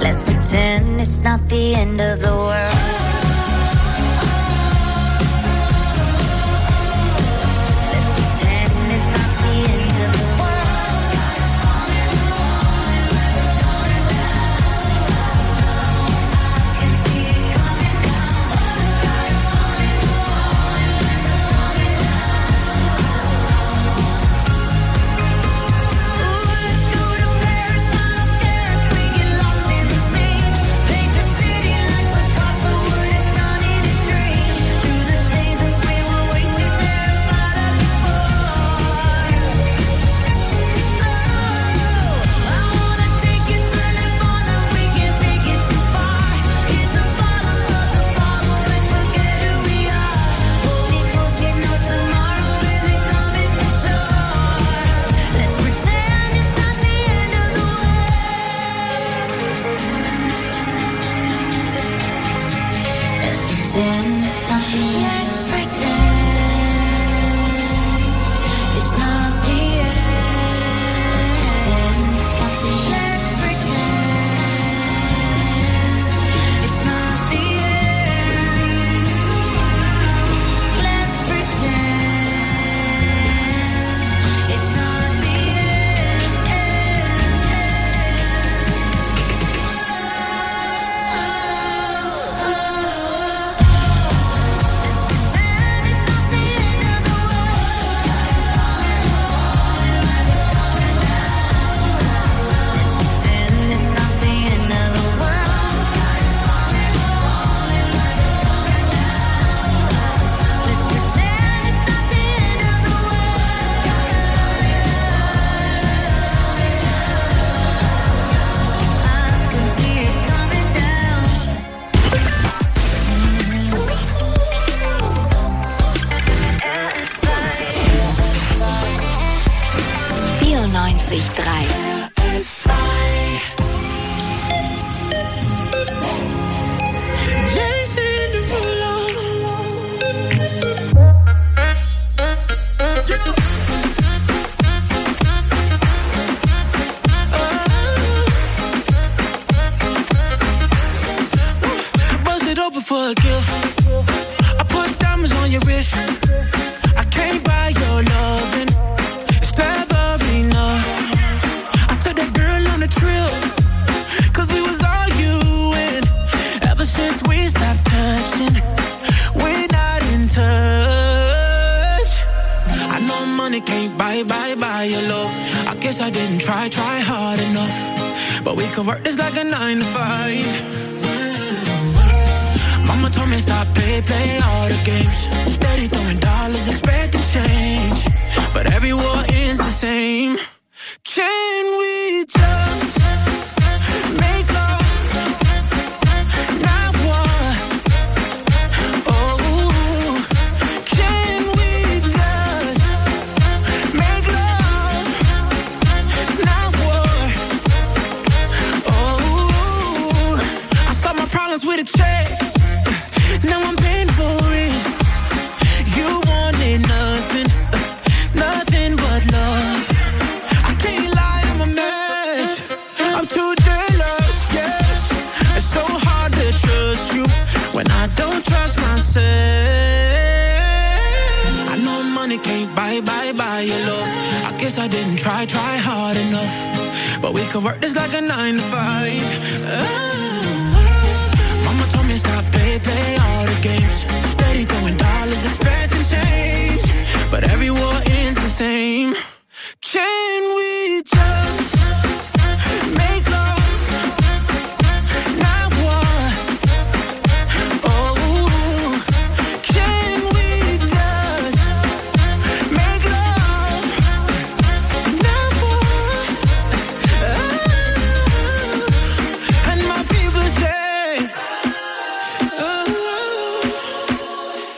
Let's pretend it's not the end of the world.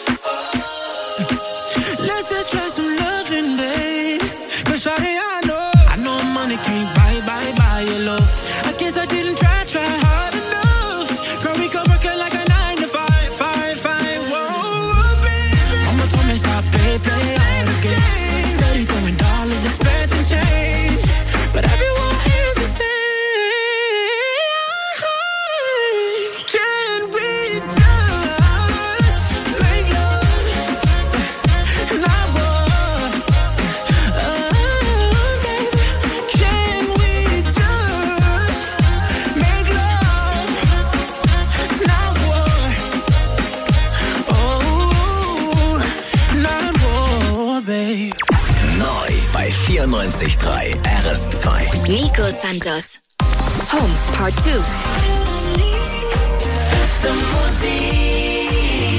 Let's just try some loving, babe. 'Cause shawty, I know 94.3 RS2. Nico Santos. Home Part 2. Beste Musik.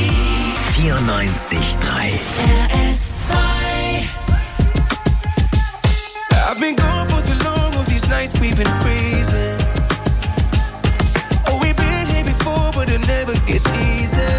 94.3 RS2. I've been gone for too long, all these nights we've been freezing. Oh, we've been here before, but it never gets easy.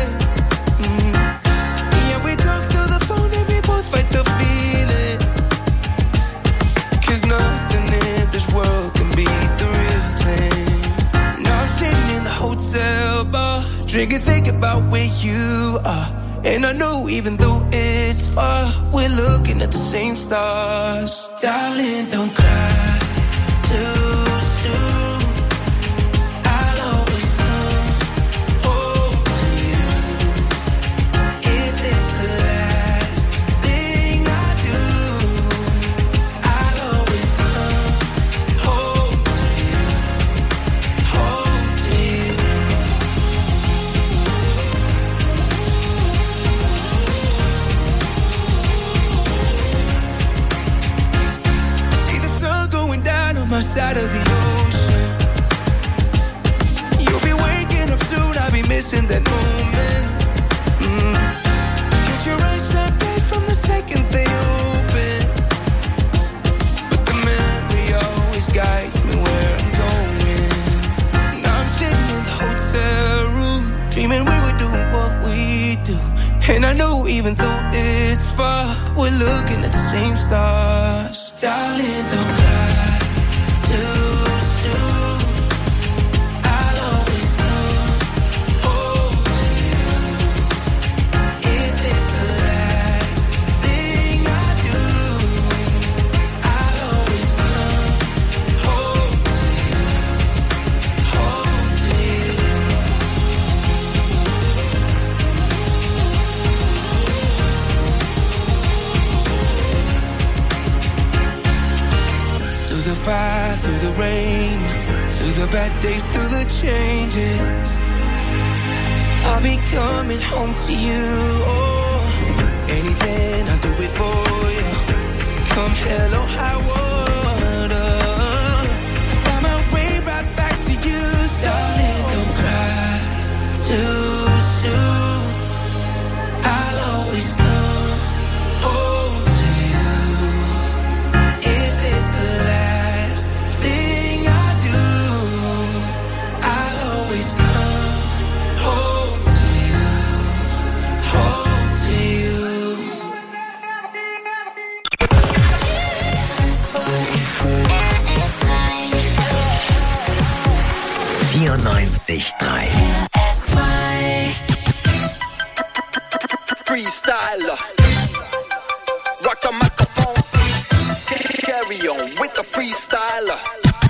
Yeah, we talk through the phone and we both fight the feeling. 'Cause nothing in this world can beat the real thing. Now I'm sitting in the hotel bar, drinking, thinking about where you are. And I know even though it's far, we're looking at the same stars. Darling, don't cry too soon. I'll always come home to you. If it's the last thing I do, I'll always come home to you. Home to you. My side of the ocean. You'll be waking up soon, I'll be missing that moment. Cause your eyes shine bright from the second they open. But the memory always guides me where I'm going. Now I'm sitting in the hotel room, dreaming we were doing what we do. And I know even though it's far, we're looking at the same stars. Darling, don't cry too soon. I'll always come home to you. If it's the last thing I do, I'll always come home to you. Home to you. Through the fire, through the rain, through the bad days, through the changes, I'll be coming home to you. Oh, anything, I'll do it for you. Come hell or high water, I'll find my way right back to you. Darling, don't cry too soon. I'll always come home to you. If it's the last thing I do, I'll always come home to you. Home to you. 94.3 Freestyler, rock the microphone, carry on with the freestyler.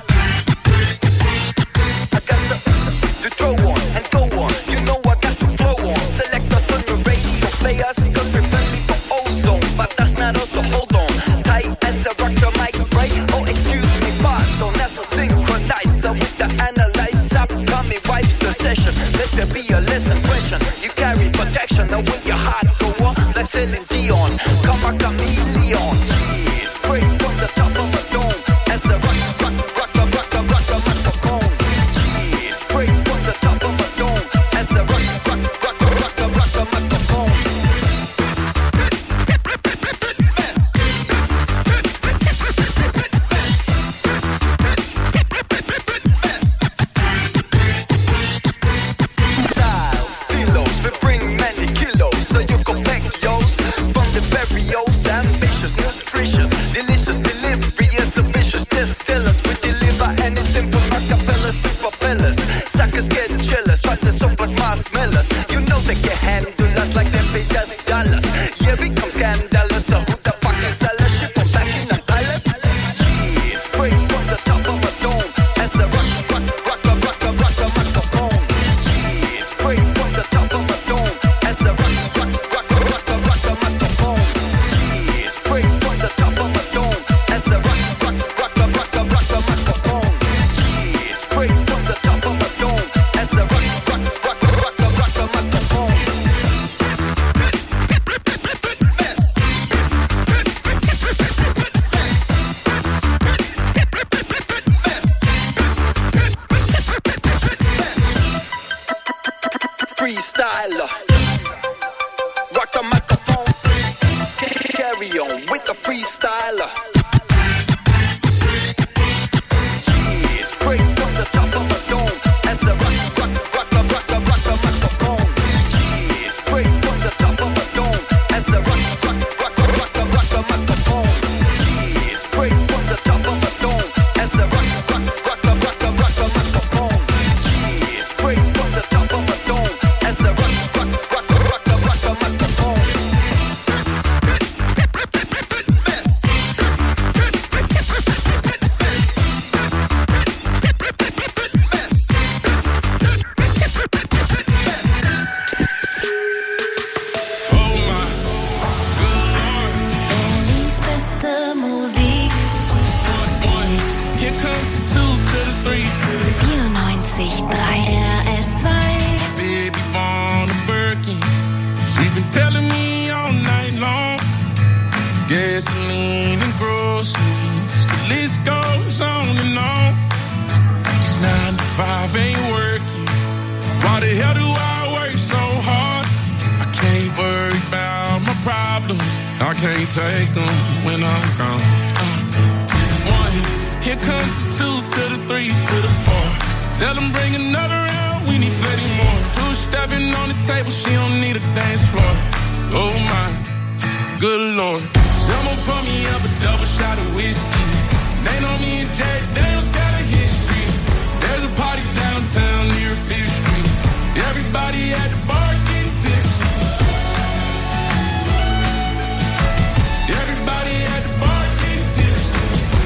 I got to throw on and go on, you know I got to flow on. Select us on the radio, play us, cause we're friendly for ozone. But that's not us, so hold on, tight as a rock the mic, right? Oh, excuse me, pardon, that's a synchronizer with the analyzer. Coming vibes the session, let there be a lesson question. You carry protection, now with your heart go on, like Celine Dion. Come a chameleon, yeah, straight from the top of a dome. As a rock the microphone, yeah, straight from the top of a dome. As a rock the microphone. RS2. Baby born a Birkin. She's been telling me all night long. Gasoline and groceries, the list goes on and on. It's 9 to 5, ain't working. Why the hell do I work so hard? I can't worry about my problems. I can't take them when I'm gone. 1, here comes the 2 to the 3 to the 4. Tell them bring another round, we need plenty more. 2 stepping on the table, she don't need a dance floor. Oh my, good Lord. Someone pour me up a double shot of whiskey. They know me and Jack Daniels got a history. There's a party downtown near 5th Street. Everybody at the bar getting tipsy. Everybody at the bar getting tipsy.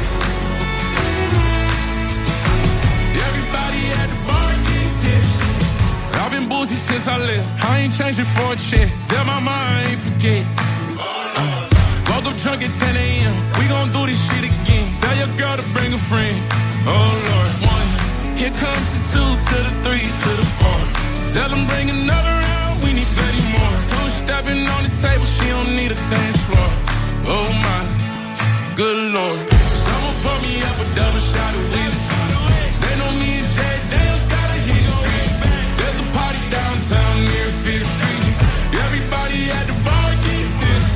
Everybody at the bar getting tipsy. I've been boozy since I left. I ain't changing for a check. Tell my mom I ain't forget. Woke up drunk at 10 a.m. We gon' do this shit again. Tell your girl to bring a friend. Oh Lord. 1, here comes the 2 to the 3 to the 4. Tell them bring another round, we need plenty more. 2 stepping on the table, she don't need a dance floor. Oh my, good Lord. Someone pour me up a double shot of whiskey. They know me and Jack Daniels got a history. There's a party downtown near 5th Street. Everybody at the bar getting tipsy.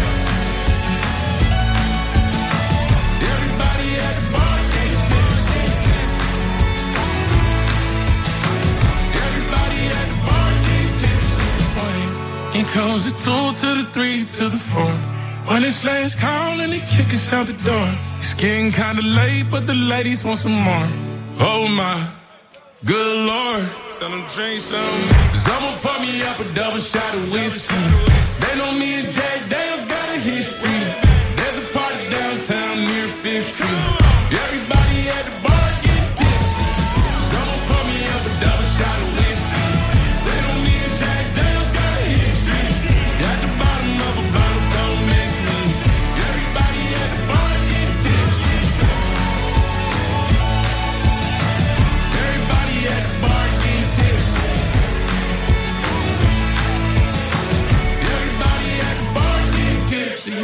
Everybody at the bar getting tipsy. Everybody at the bar getting tipsy. Here comes the 2 to the 3 to the 4. When it's last call and they kick us out the door. It's getting kinda late, but the ladies want some more. Oh my, good Lord. Tell them drink some. Someone pour me up a double shot of whiskey. They know me and Jack Daniels got a history. There's a party downtown near 5th Street. Everybody at the bar getting tipsy. Someone pour me up a double shot of whiskey. They know me and Jack Daniels got a history. At the bottom of a bottle, don't miss me. Everybody at the bar getting tipsy. Everybody at the bar getting tipsy. Everybody at the bar getting tipsy.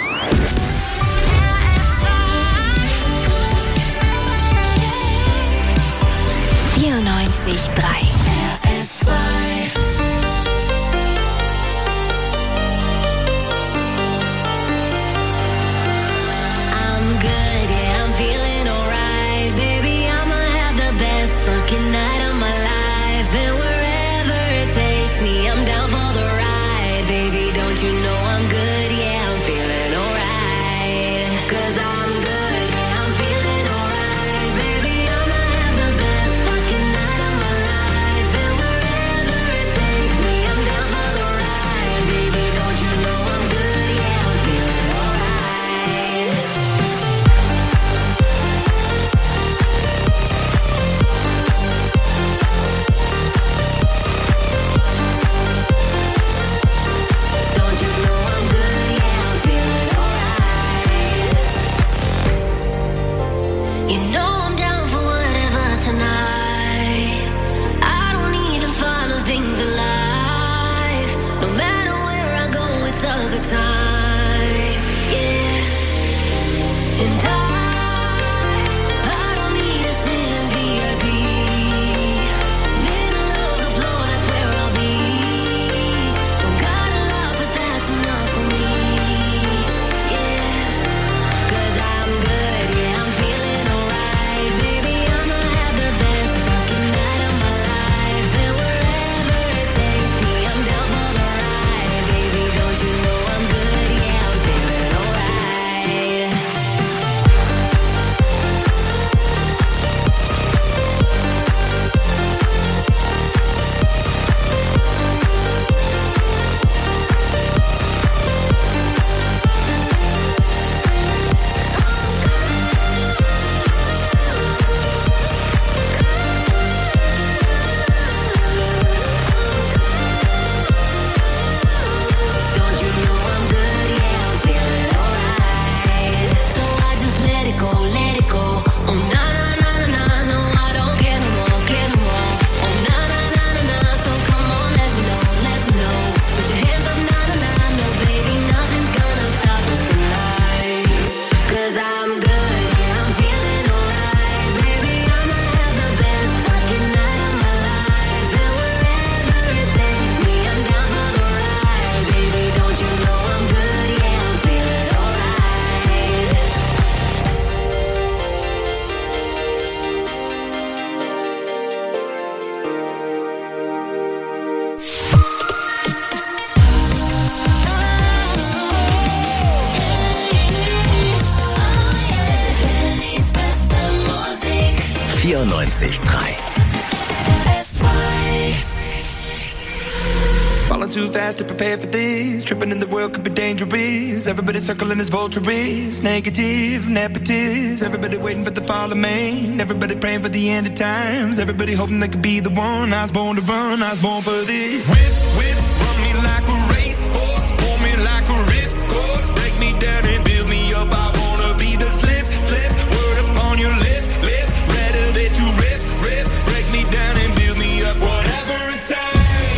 94.3 RS2. I'm good, yeah, I'm feeling alright. Baby, I'ma have the best fucking night of my life. And wherever it takes me, I'm down for the ride. Baby, don't you know I'm good, yeah, I'm feeling alright. 'Cause I'm good, yeah, I'm feeling alright. Baby, I'ma have the best fucking night of my life. 94.3 Falling too fast to prepare for this. Tripping in the world could be dangerous. Everybody circling as vultures. Negative, nepotist. Everybody waiting for the fall of man. Everybody praying for the end of times. Everybody hoping they could be the one. I was born to run, I was born for this. Whip, whip, run me like a racehorse. Pull me like a ripcord. Break me down and build me up. I wanna be the slip, slip. Word upon your lip, lip. Rather that you rip, rip. Break me down and build me up. Whatever it takes.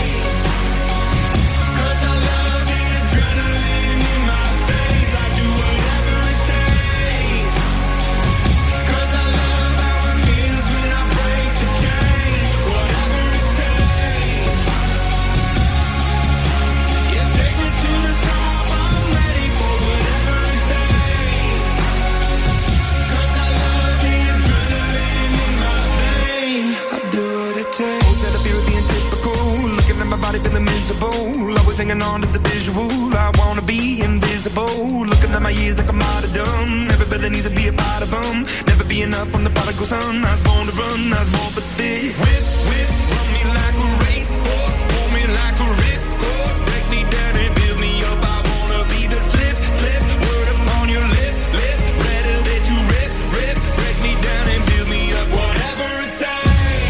Feeling miserable, always hanging on to the visual. I wanna be invisible. Looking at my years like I'm out of dumb. Everybody needs to be a part of them. Never be enough from the prodigal son. I was born to run, I was born for this. Whip, whip, run me like a racehorse. Pull me like a ripcord. Break me down and build me up. I wanna be the slip, slip. Word upon your lip, lip. Rather that you rip, rip. Break me down and build me up. Whatever it takes.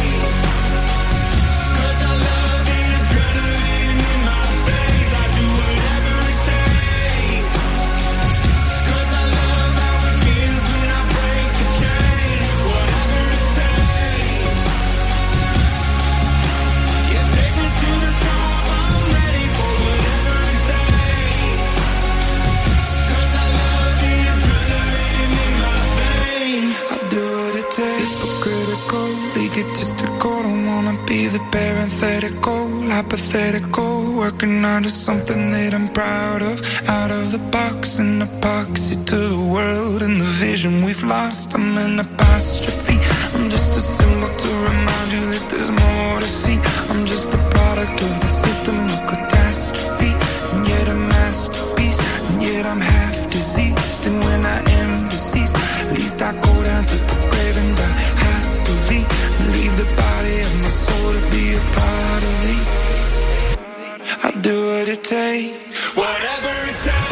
Hypothetical, working out of something that I'm proud of. Out of the box, an epoxy to the world and the vision we've lost. I'm an apostrophe. I'm just a symbol to remind you that there's more to see. I'm just a product of the system of catastrophe, and yet a masterpiece, and yet I'm half diseased. And when I am deceased, at least I go down to the grave and die happily, and leave the body of my soul to be a part of me. I do what it takes, whatever it takes.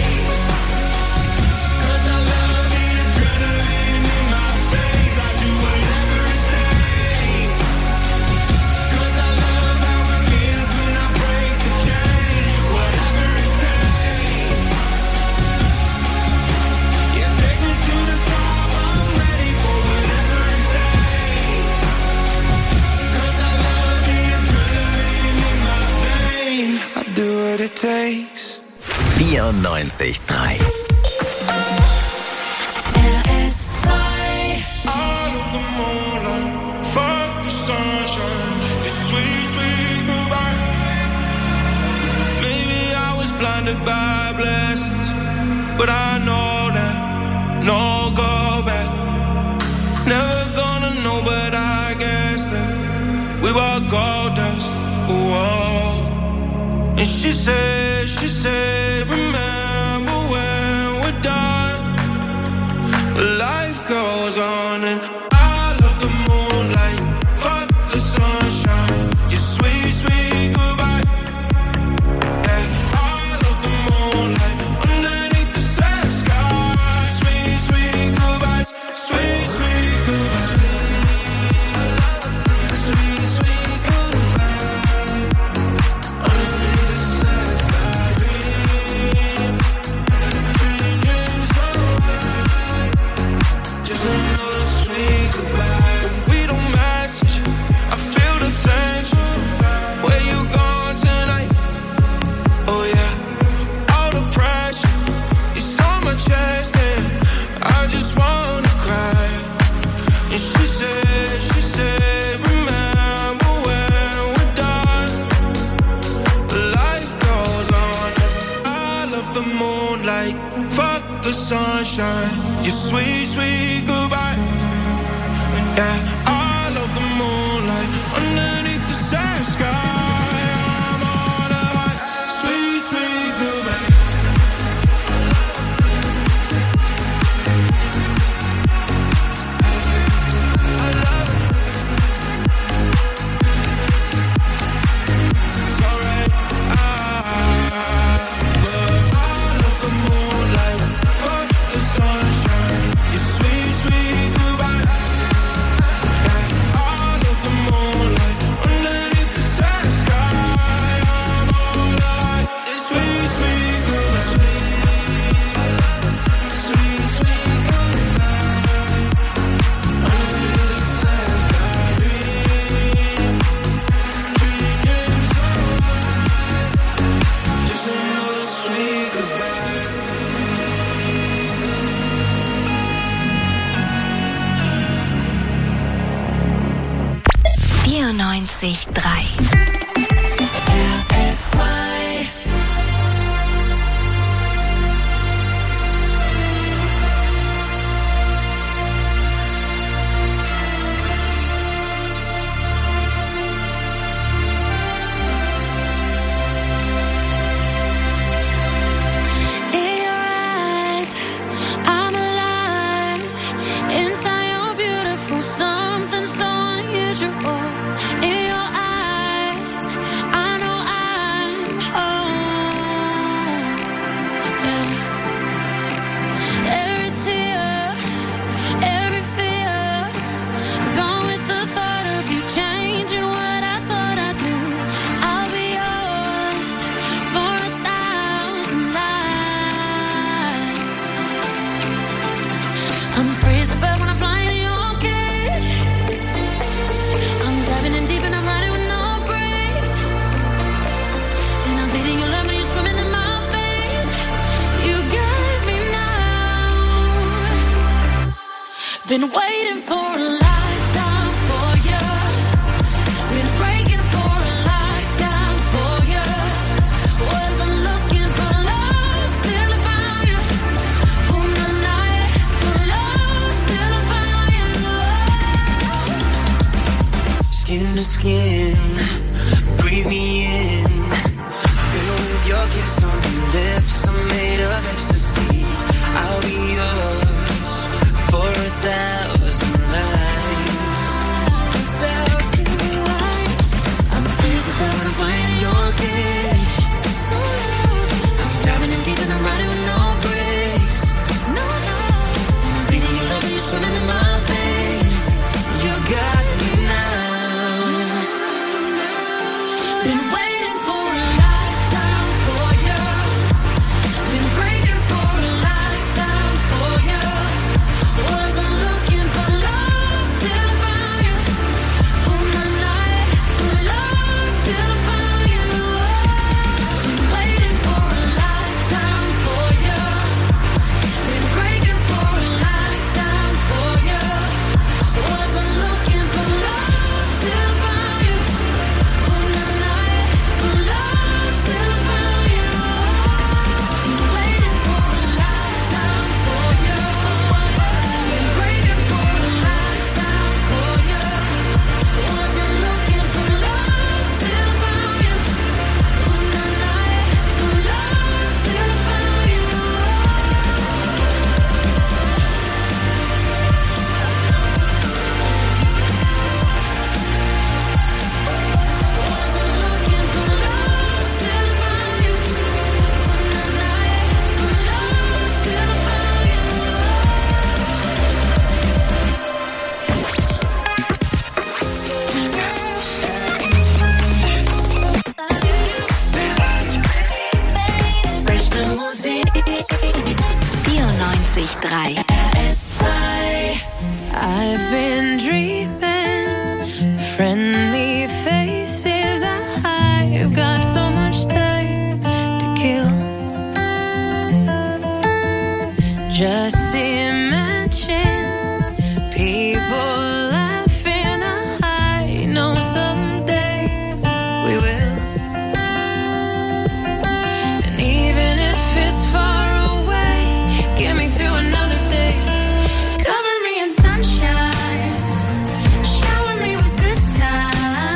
It takes 94.3 blinded by blessings, but I know that no go back. Never gonna know, but I guess that we were gold dust. Whoa. And she said, remember when we're done, life goes on, and I love the moonlight, fuck the sunshine, your sweet, sweet goodbye. Yeah, I love the moonlight, underneath the sad sky, sweet, sweet goodbyes, sweet, sweet goodbyes. Sweet, sweet goodbyes, underneath the sad sky, just another sweet goodbye. We don't match, I feel the tension. Where you going tonight? Oh yeah, all the pressure is on my chest, and I just wanna cry. And she said, remember when we're done, life goes on. I love the moonlight, fuck the sunshine, your sweet, sweet goodbye. Yeah, I love the moonlight, underneath the sad sky. I'm on a high, sweet, sweet goodbye. I love it. 94.3 Been waiting for a lifetime for you. Been breaking for a lifetime for you. Wasn't looking for love till I found you. On the night for love till I found you. Skin to skin, breathe me in. Fill with your kiss on your lips. I'm made of ecstasy. I'll be yours for 1,000 nights. 1,000 nights. I'm crazy but I'm flying in your cage. I'm diving in deep and I'm riding with no brakes. No, no. And I'm beating your love and you're swimming in my veins. You got me now. Been waiting for a lifetime for you. Been breaking for a lifetime for you. Wasn't looking for love till I found you. On the night for love till I found you. Been waiting for a lifetime for you. Been breaking for a lifetime for you. Wasn't looking for love till I found you. On the night for love till I found you. Been waiting for a lifetime for you. Been breaking for a lifetime for you. Wasn't looking for love till I found you. On the night for love till I found you. Fresh the music. 94.3 I've been dreaming, friendly faces. I've got so much time to kill. Just imagine people laughing. I know someday we will. And even if it's far away, get me through another day. Cover me in sunshine, shower me with good times.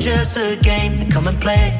just a game, then come and play.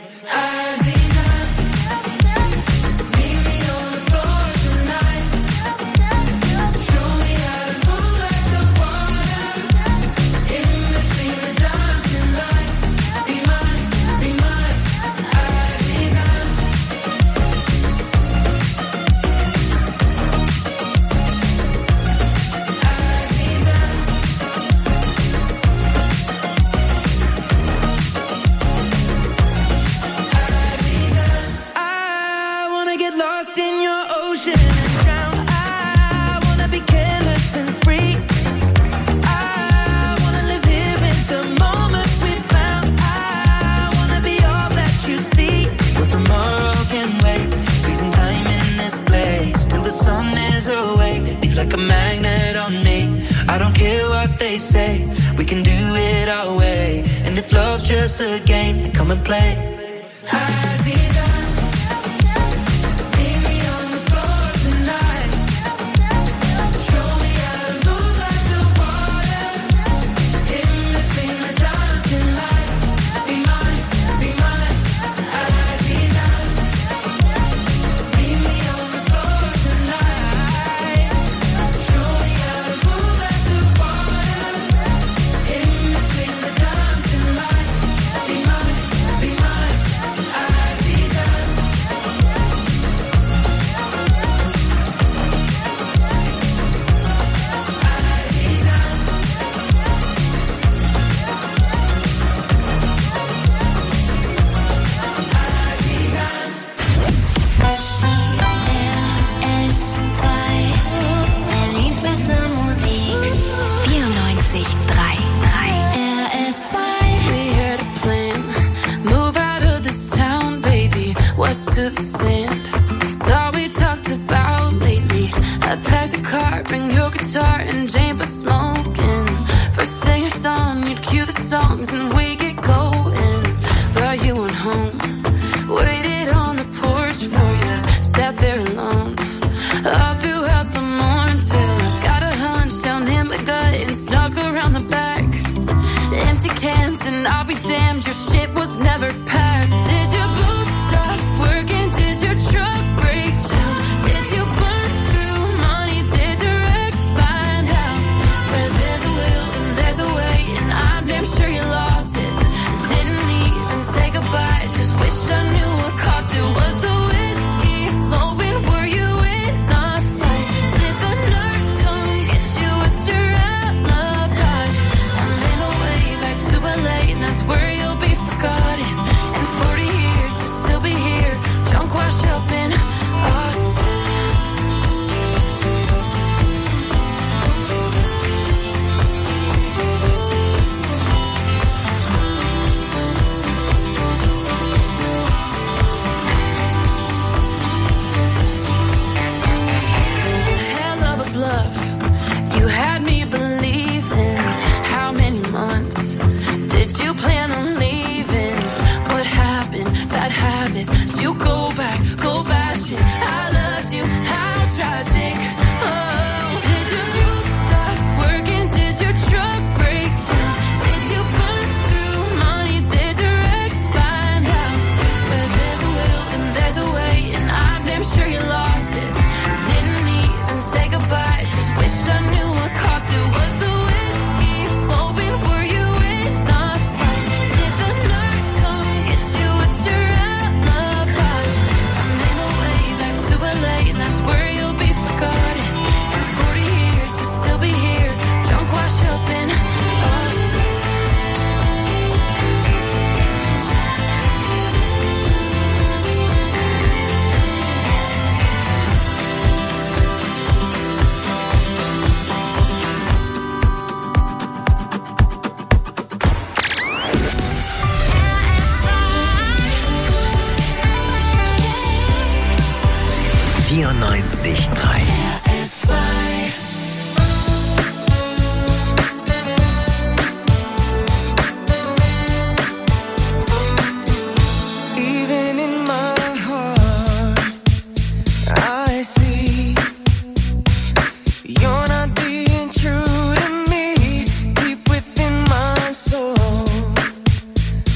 Like a magnet on me. I don't care what they say, we can do it our way. And if love's just a game, then come and play. To the sand, it's all we talked about lately. I packed a car, bring your guitar and Jane for smoking. First thing at dawn, you'd cue the songs and we get going. Brought you on home, waited on the porch for you, sat there alone all throughout the morning till I got a hunch down in my gut and snuck around the back. Empty cans and I'll be damned, your shit was never packed. Did your boots stop working? Did your truck break down? Did you burn through money? Did your ex find out? Where there's a will and there's a way, and I'm damn sure you lost it. Didn't even say goodbye, just wish I knew what cost it. Was the whiskey flowing? Were you in a fight? Did the nurse come get you? What's your alibi? I'm in a way back to LA, and that's where you'll be forgotten. In 40 years you'll still be here, drunk, wash up in Austin. Hell of a bluff, you had me believing. How many months did you plan on leaving? What happened? Bad habits. You go back, go bashing. I loved you. How tragic. Oh, did your boots stop working? Did your truck break down? Did you burn through money? Did your ex find out? Where there's a will and there's a way, and I'm damn sure you lost it. Didn't even say goodbye, just wish I knew what cost it. Was the whiskey flowing? Were you in a fight? Did the nurse come get you? What's your alibi? I'm in a way back to LA, and that's where you'll be forgotten. In 40 years you'll still be here, drunk, wash up in Austin. Even in my heart, I see you're not being true to me. Deep within my soul,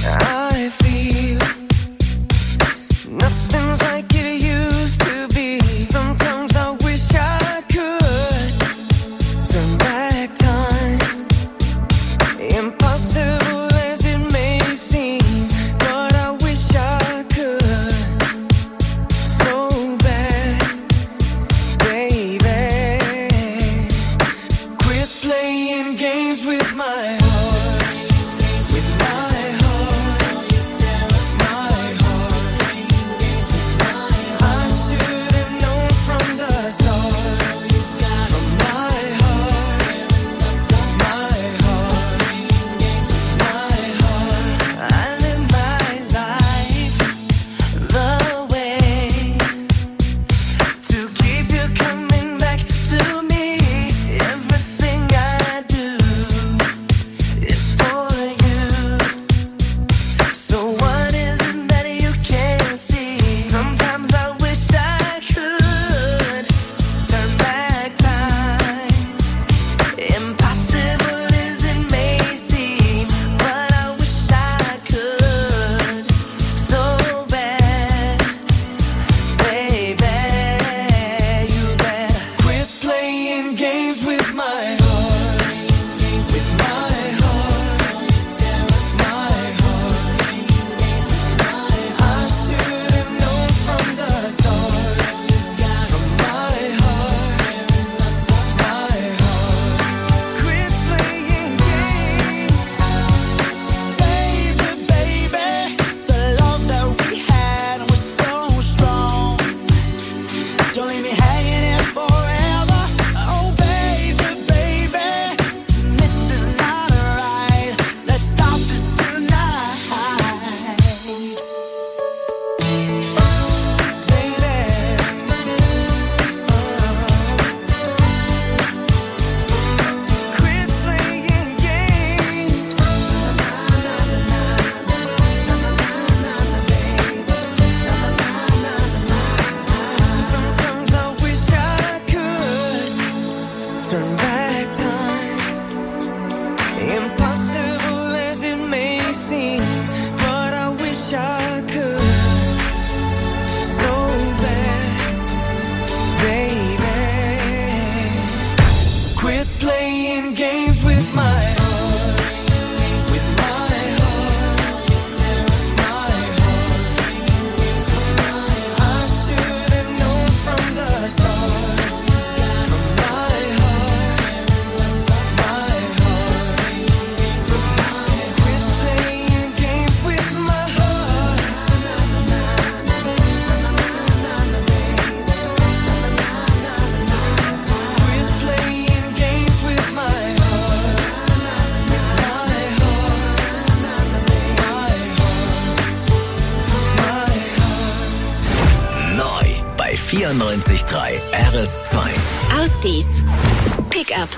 94.3 RS2. Ausdies. Pickup.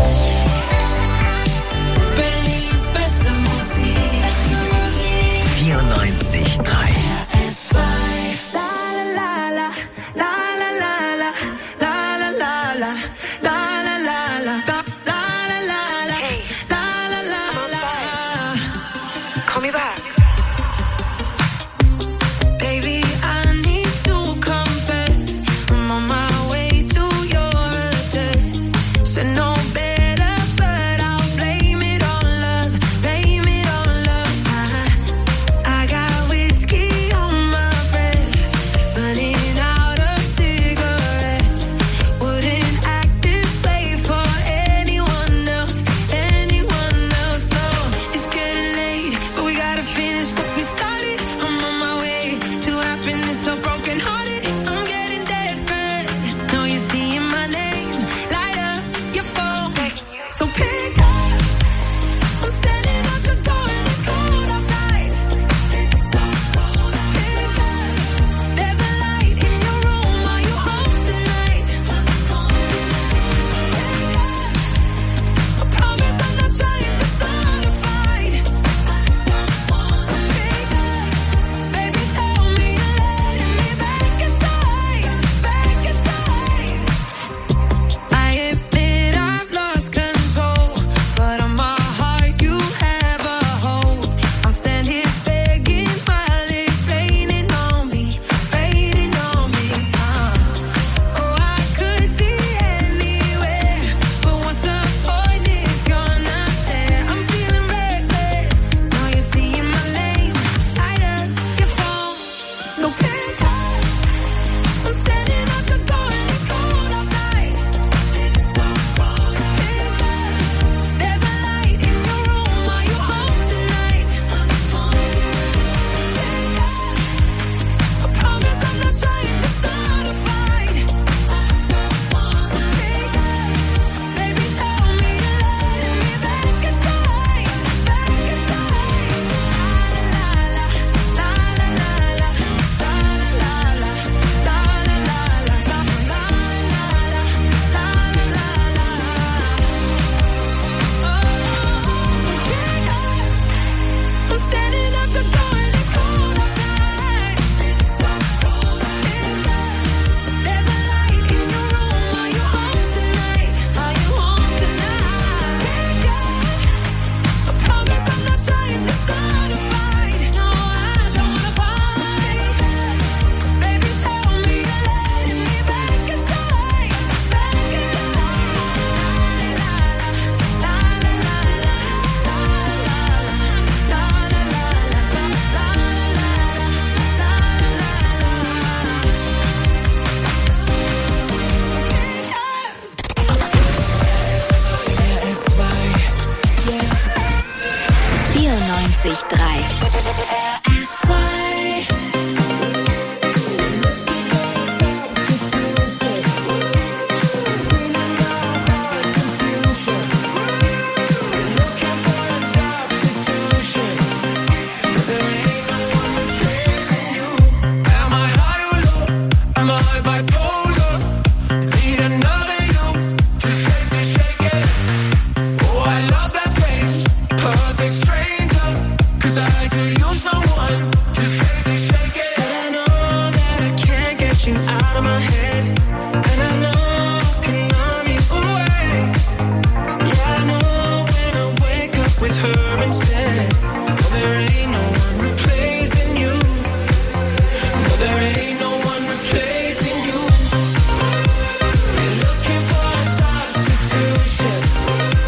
Berlins beste Musik. 94.3.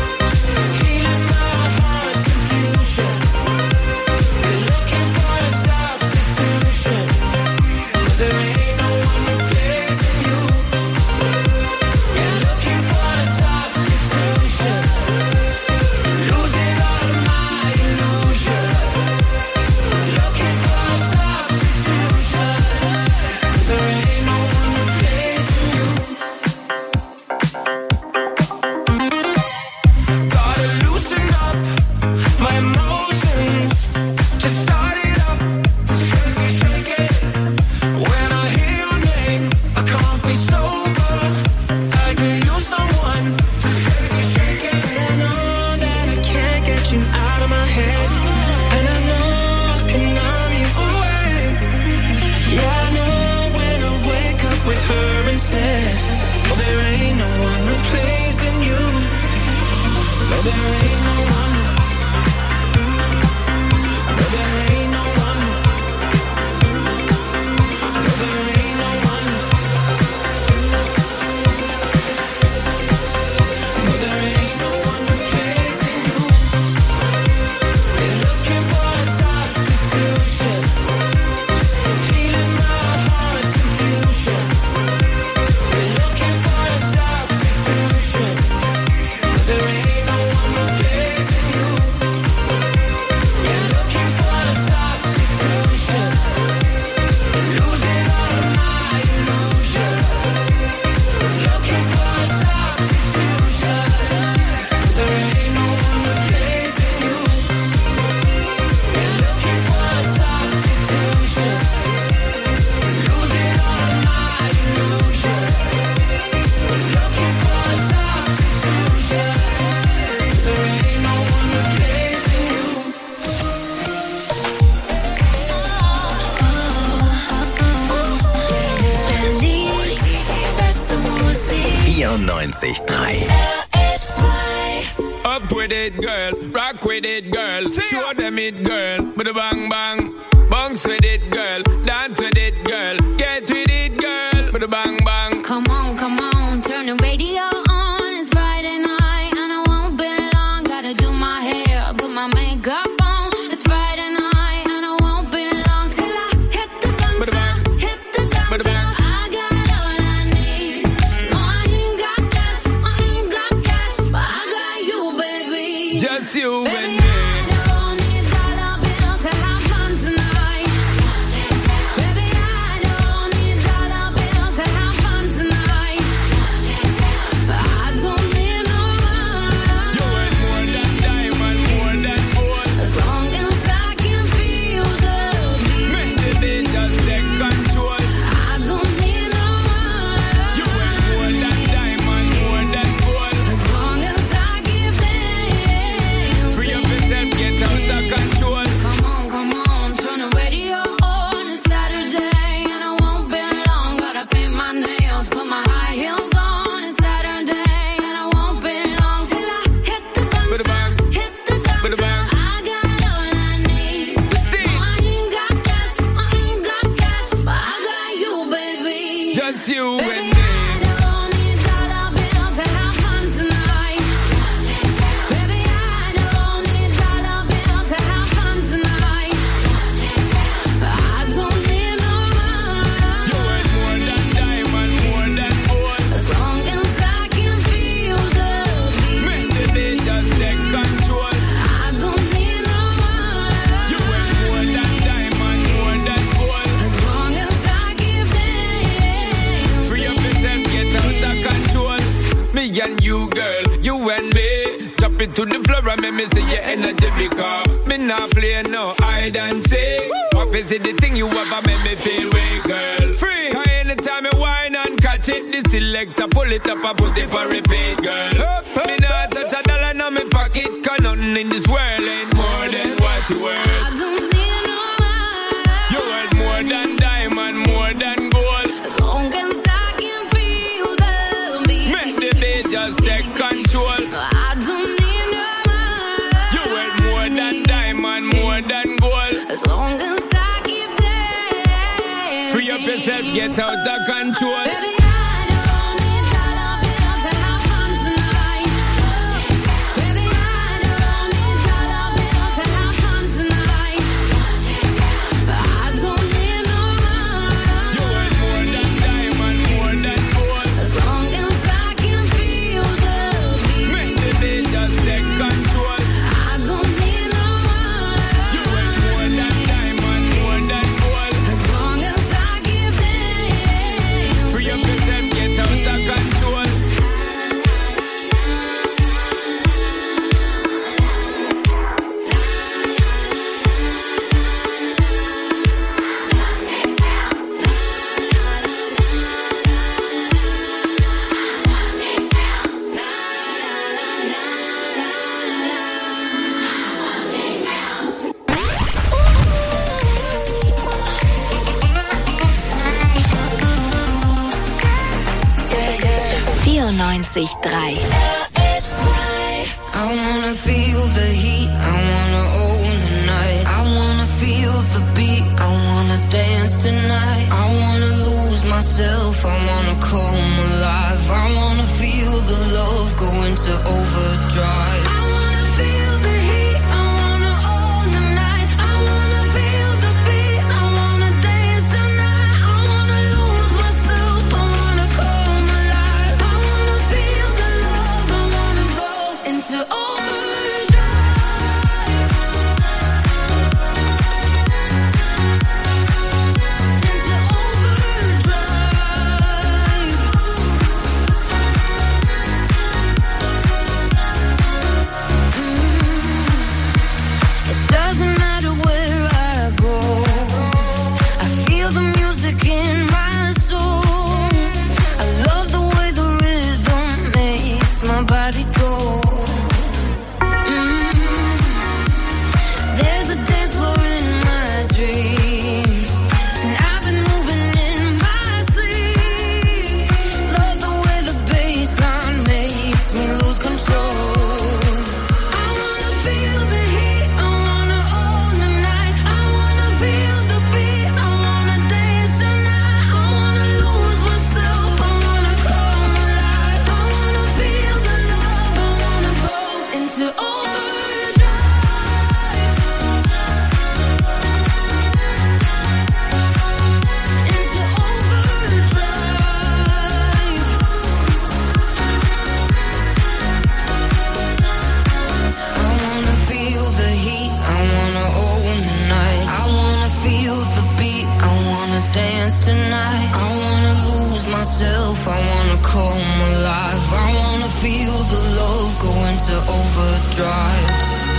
Feeling my heart's confusion. We're looking for a Up with it, girl. Rock with it, girl. Show them it, girl. With a bang bang. Bounce with it, girl. Dance with it, girl. Get with it, girl. With a bang bang. Come on, turn the radio on. It's Friday night and I won't be long. Gotta do my hair, put my makeup on. It's Friday night and I won't be long till I hit the dance floor, hit the dance floor. I got all I need. No, I ain't got cash, but I got you, baby. Just you and Baby, me. I don't need dollar bills to have fun tonight. Baby, I don't need dollar bills to have fun tonight. But I don't need no money. You ain't more than diamond, more than gold. As long as I can feel the beat. Make the beat just take control. I don't need no money. You ain't more than diamond, more than gold. As long as I keep dancing. Free up yourself, get out of control. Come on, turn the radio on. It's Saturday and I won't be long. Gotta paint my nails, put my high heels on. It's Saturday and I won't be long till I hit the dance With a bang. floor, hit the dance With a floor. bang. I got all I need. See. No, I ain't got cash, but I got you, baby. Just you and Baby, me. I don't need dollar bills to have fun tonight. Baby, I don't need dollar bills to have fun tonight. But I don't need no money. You ain't more than diamond, more than gold. As long as I can feel the beat. Make the beat just take control. I don't need no money. You ain't more than diamond, more than gold. As long as I keep dancing. Free up yourself, get out of control. Me and you, girl, you and me. Drop it to the floor and make me see your energy because me not play no hide and seek. What is it the thing you ever make me feel weak, girl? Free. Cause anytime I whine and catch it, the selector pull it up and put it for repeat, girl. Me not touch a dollar in my pocket, cause nothing in this world ain't more than what you worth. I don't need no money. You worth more than diamond, more than gold. As long as I can feel the beat. Make the beat just take control. I don't need no money. You worth more than diamond, more than gold. As long as I keep dancing. Free up yourself, get out of control. Baby, I don't need dollar bills to have fun tonight. Baby, I don't need dollar bills to have fun tonight. But I don't need no money. You worth more than diamond, more than gold. As long as I can feel the beat. Make the beat just take control. I don't need no money. You worth more than diamond, more than gold. As long as I keep dancing. Free up yourself, get out of control. Yeah. 94.3. I wanna feel the heat, I wanna own the night. I wanna feel the beat, I wanna dance tonight. I wanna lose myself, I wanna come alive. I wanna feel the love go into overdrive. I wanna feel the heat, I wanna own the night. I wanna feel the beat, I wanna dance tonight. I wanna lose myself, I wanna come alive. I wanna feel the love, I wanna go into overdrive. I wanna come alive. I wanna feel the love go into overdrive.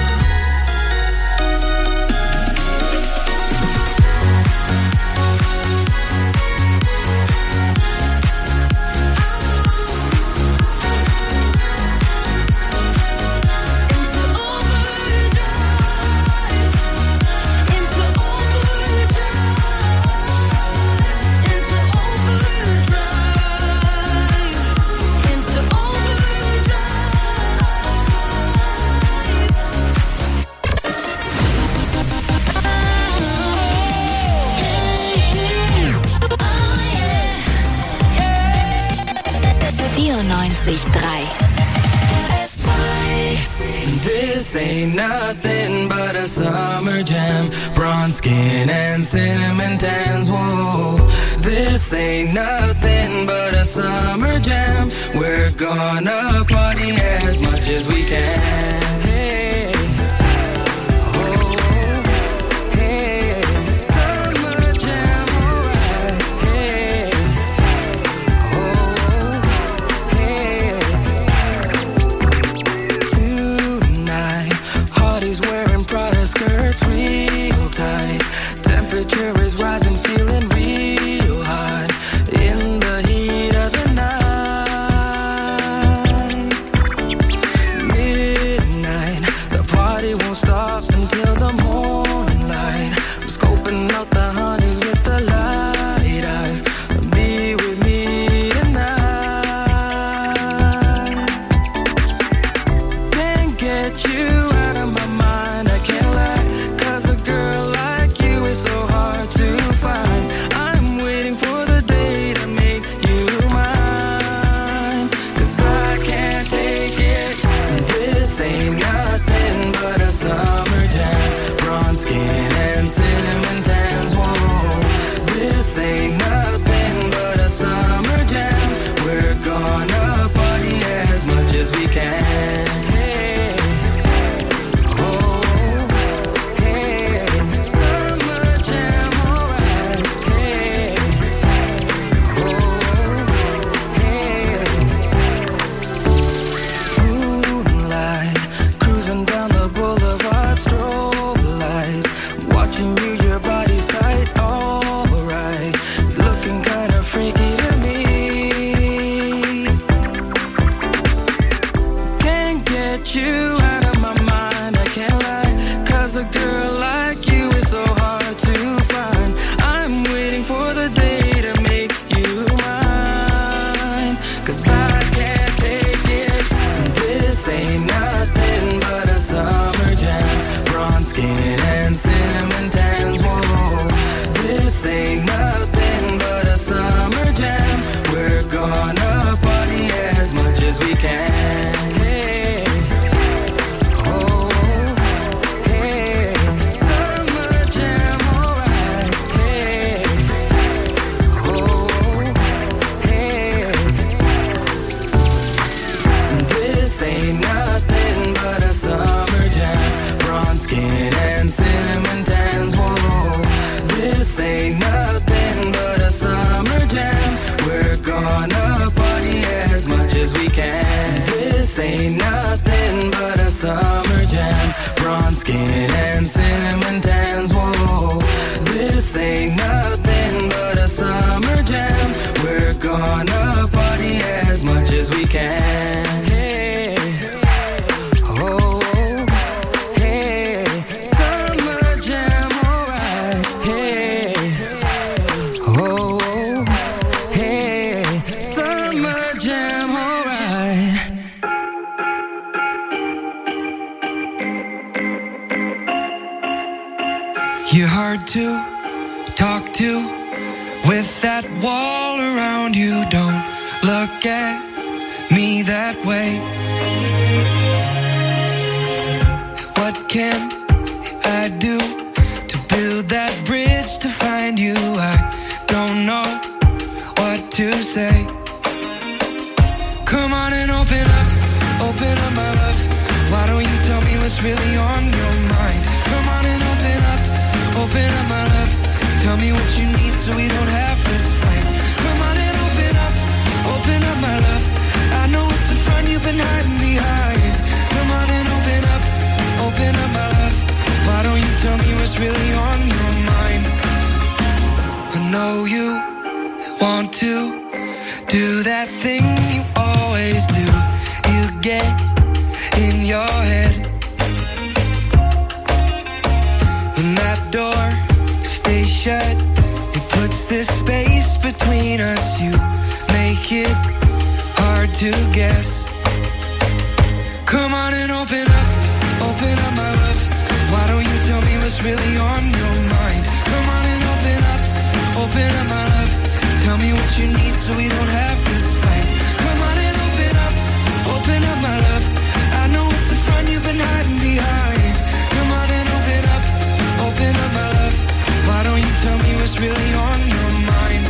This ain't nothing but a summer jam. Bronze skin and cinnamon tans. Whoa, this ain't nothing but a summer jam. We're gonna party as much as we can. Hey. Oh, hey. Summer jam, alright. Hey. Oh, hey. Tonight, Hardy's wearing Prada skirts real tight. Temperature is rising, feeling real hot. In the heat of the night. Midnight, the party won't stop until the morning light. I'm scoping out the honeys with the light eyes. Be with me tonight. Can't get you out of my mind, I can't lie. 'Cause a girl like you is so hard to find. I'm waiting for the day to make you mine. 'Cause I can't take it. This ain't nothing but a summer jam. Bronze skin and cinnamon tans. Whoa. This ain't nothing but a summer jam. We're gonna party as much as we can. This ain't nothing but a summer jam. Bronze skin and cinnamon tans, whoa. This ain't nothing but a summer jam. We're gonna party as much as we can. Hey, oh, hey, summer jam, alright. Hey, oh, hey, summer jam, alright. You're hard to talk to with that wall around you. Don't look at me that way. What can I do to build that bridge to find you? I don't know what to say. Come on and open up my love. Why don't you tell me what's really on your mind? Come on and open up my love. Tell me what you need so we don't have this fight. Come on and open up my love. I know it's the front you've been hiding behind. Come on and open up my love. Why don't you tell me what's really on your mind? I know you want to do that thing you always do. You get in your head. When that door stays shut, it puts this space between us. You make it hard to guess. Come on and open up my love. Why don't you tell me what's really on your mind? Come on and open up my love. Tell me what you need so we don't have this fight. Come on and open up my love. I know it's the front you've been hiding behind. Come on and open up my love. Why don't you tell me what's really on your mind?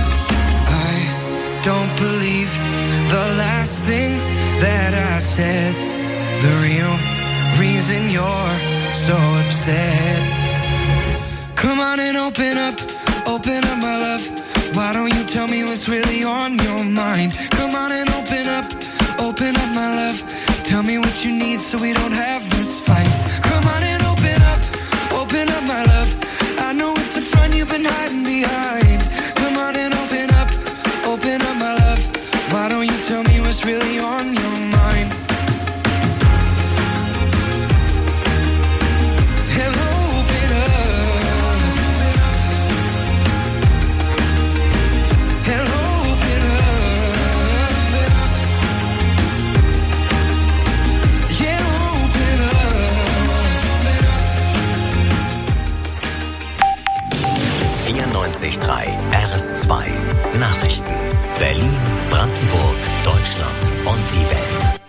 I don't believe the last thing that I said. The real reason you're so upset. Come on and open up my love. Why don't you tell me what's really on your mind? Come on and open up my love. Tell me what you need so we don't have this fight. Come on and open up my love. I know it's the front you've been hiding behind. Come on and open up my love. Why don't you tell me what's really on your mind? RS2 Nachrichten. Berlin, Brandenburg, Deutschland und die Welt.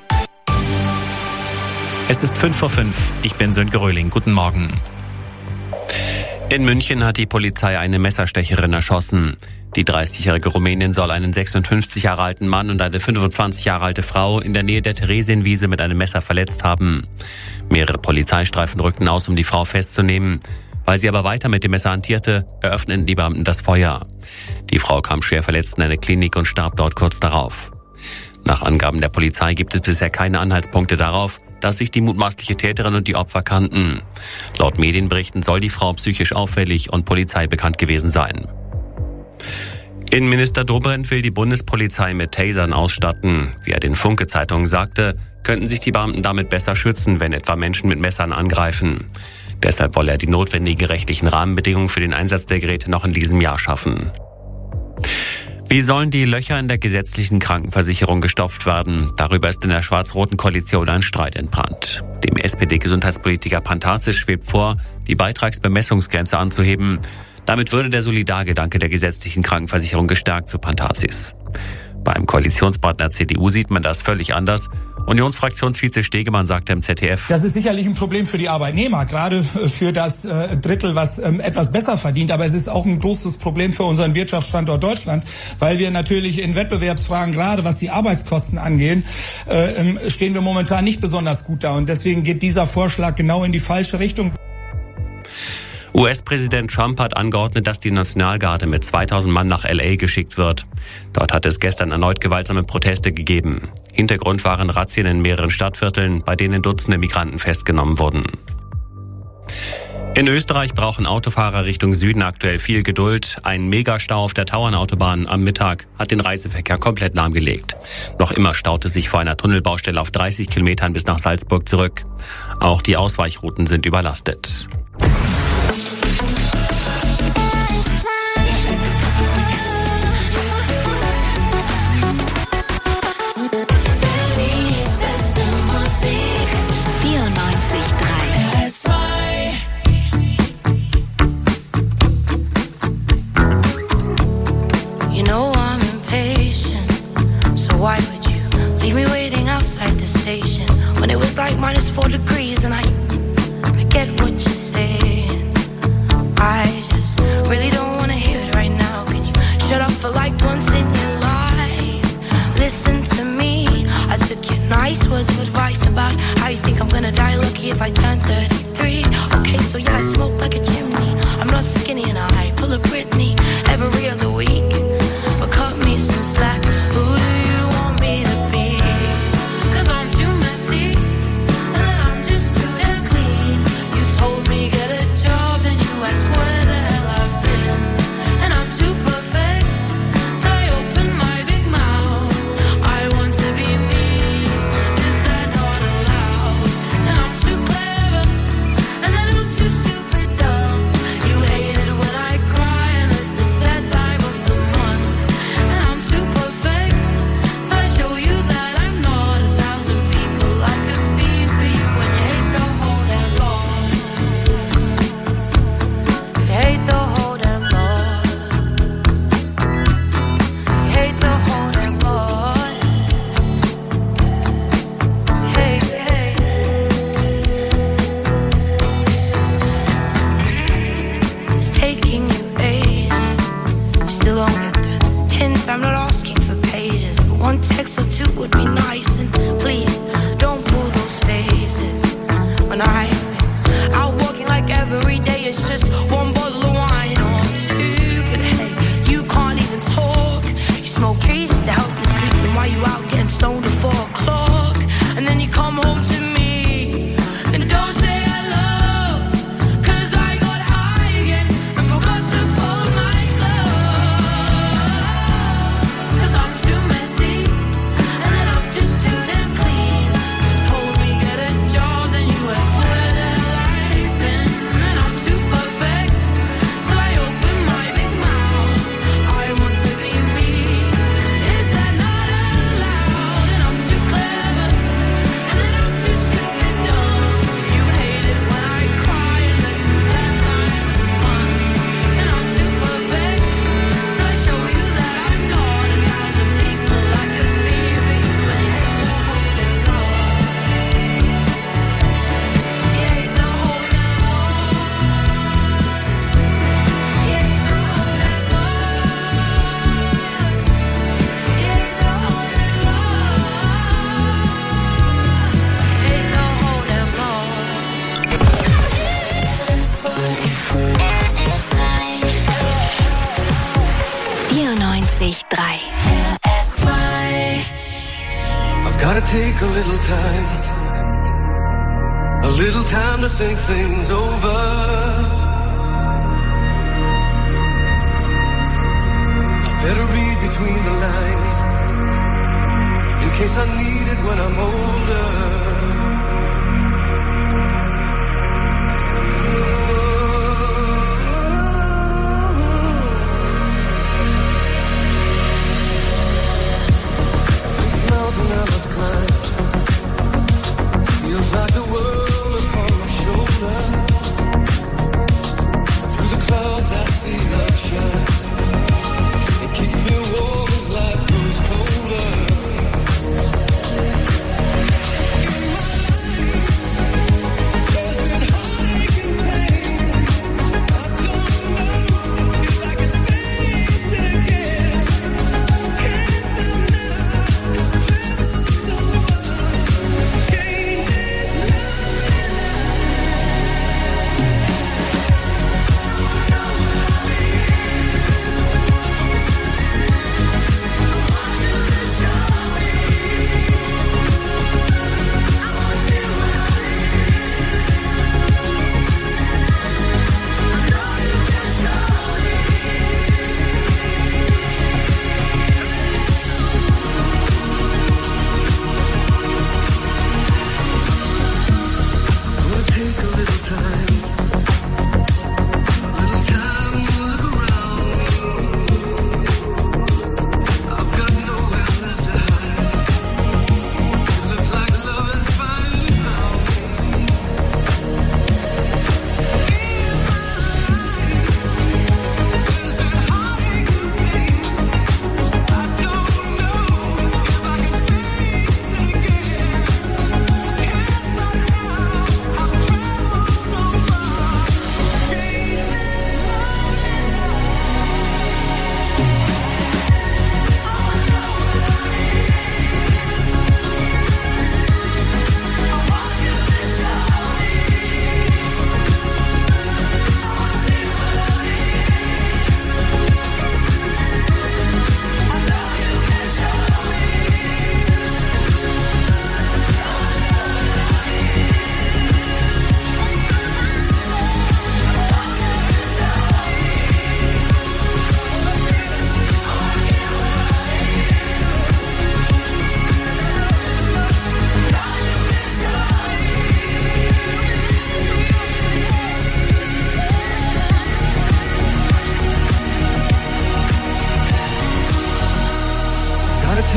Es ist 5:05 Uhr. Ich bin Sönke Röhling. Guten Morgen. In München hat die Polizei eine Messerstecherin erschossen. Die 30-jährige Rumänin soll einen 56 Jahre alten Mann und eine 25 Jahre alte Frau in der Nähe der Theresienwiese mit einem Messer verletzt haben. Mehrere Polizeistreifen rückten aus, um die Frau festzunehmen. Weil sie aber weiter mit dem Messer hantierte, eröffneten die Beamten das Feuer. Die Frau kam schwer verletzt in eine Klinik und starb dort kurz darauf. Nach Angaben der Polizei gibt es bisher keine Anhaltspunkte darauf, dass sich die mutmaßliche Täterin und die Opfer kannten. Laut Medienberichten soll die Frau psychisch auffällig und Polizei bekannt gewesen sein. Innenminister Dobrindt will die Bundespolizei mit Tasern ausstatten. Wie er den Funke-Zeitungen sagte, könnten sich die Beamten damit besser schützen, wenn etwa Menschen mit Messern angreifen. Deshalb wolle er die notwendigen rechtlichen Rahmenbedingungen für den Einsatz der Geräte noch in diesem Jahr schaffen. Wie sollen die Löcher in der gesetzlichen Krankenversicherung gestopft werden? Darüber ist in der schwarz-roten Koalition ein Streit entbrannt. Dem SPD-Gesundheitspolitiker Pantazis schwebt vor, die Beitragsbemessungsgrenze anzuheben. Damit würde der Solidargedanke der gesetzlichen Krankenversicherung gestärkt, so Pantazis. Beim Koalitionspartner CDU sieht man das völlig anders. Unionsfraktionsvize Stegemann sagte im ZDF: Das ist sicherlich ein Problem für die Arbeitnehmer, gerade für das Drittel, was etwas besser verdient. Aber es ist auch ein großes Problem für unseren Wirtschaftsstandort Deutschland, weil wir natürlich in Wettbewerbsfragen, gerade was die Arbeitskosten angehen, stehen wir momentan nicht besonders gut da. Und deswegen geht dieser Vorschlag genau in die falsche Richtung. US-Präsident Trump hat angeordnet, dass die Nationalgarde mit 2000 Mann nach L.A. geschickt wird. Dort hat es gestern erneut gewaltsame Proteste gegeben. Hintergrund waren Razzien in mehreren Stadtvierteln, bei denen Dutzende Migranten festgenommen wurden. In Österreich brauchen Autofahrer Richtung Süden aktuell viel Geduld. Ein Megastau auf der Tauernautobahn am Mittag hat den Reiseverkehr komplett lahmgelegt. Noch immer staut es sich vor einer Tunnelbaustelle auf 30 Kilometern bis nach Salzburg zurück. Auch die Ausweichrouten sind überlastet. When it was like -4 degrees and I get what you're saying. I just really don't wanna hear it right now. Can you shut up for like once in your life? Listen to me. I took your nice words of advice about how you think I'm gonna die lucky if I turn 33. Okay, so yeah, I smoke like a chimney. I'm not skinny and I pull a Britney every other week. But cut me some slack. Who do you want me to be? Gotta take a little time to think things over. I better read between the lines in case I need it when I'm older. Like the world upon my shoulder. Through the clouds I see love shine. It keeps me warm as life grows colder.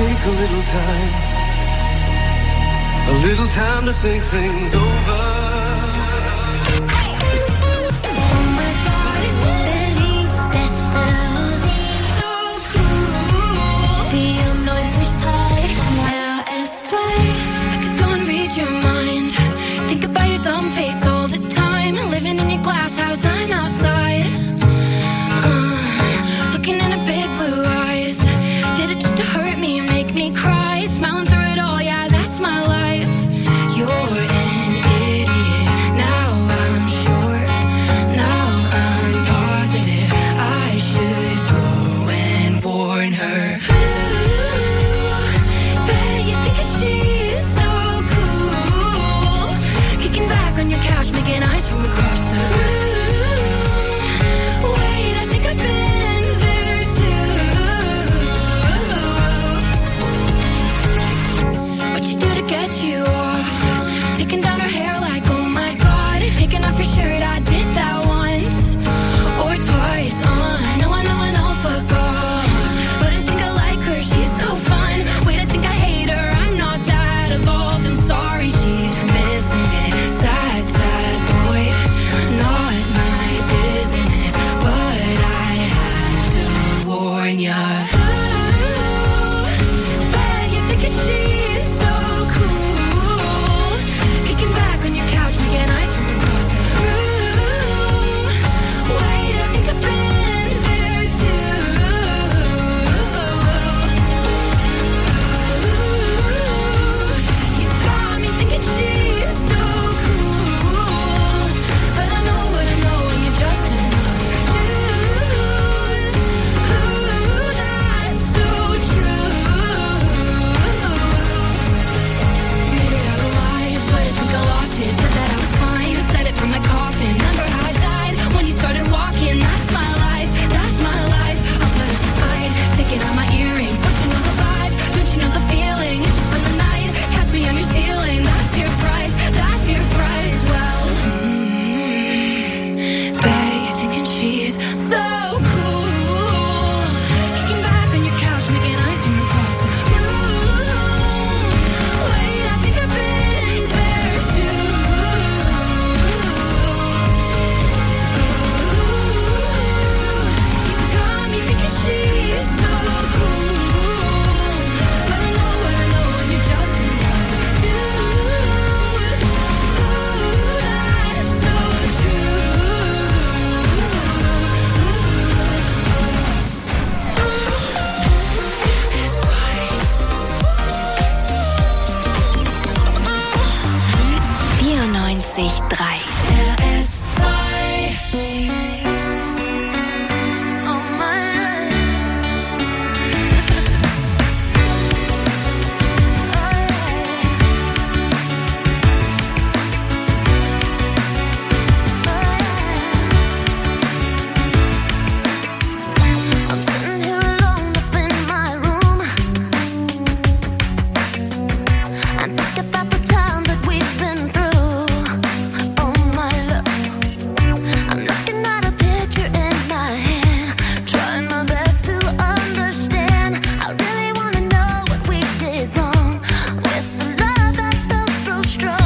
take a little time to think things over.